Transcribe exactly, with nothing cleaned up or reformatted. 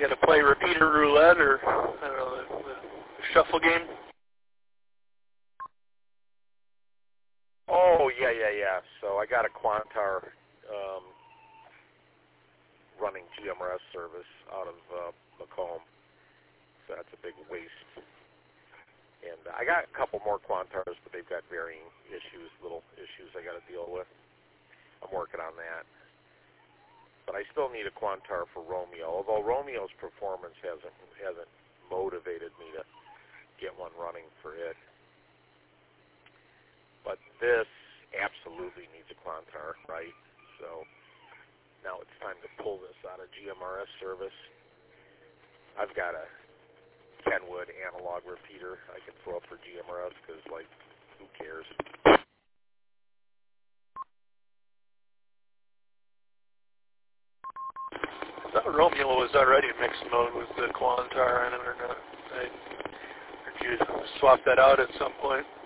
got to play repeater roulette or, I don't know, the, the shuffle game? Oh, yeah, yeah, yeah. So I got a Quantar um, running G M R S service out of uh, Macomb. So that's a big waste. And I got a couple more Quantars, but they've got varying issues, little issues I got to deal with. I'm working on that. But I still need a Quantar for Romeo, although Romeo's performance hasn't hasn't motivated me to get one running for it. But this absolutely needs a Quantar, right? So now it's time to pull this out of G M R S service. I've got a Kenwood analog repeater I can throw up for G M R S because, like, who cares? I thought Romeo was already mixed mode with the Quantar in it or not. I, or did you swap that out at some point?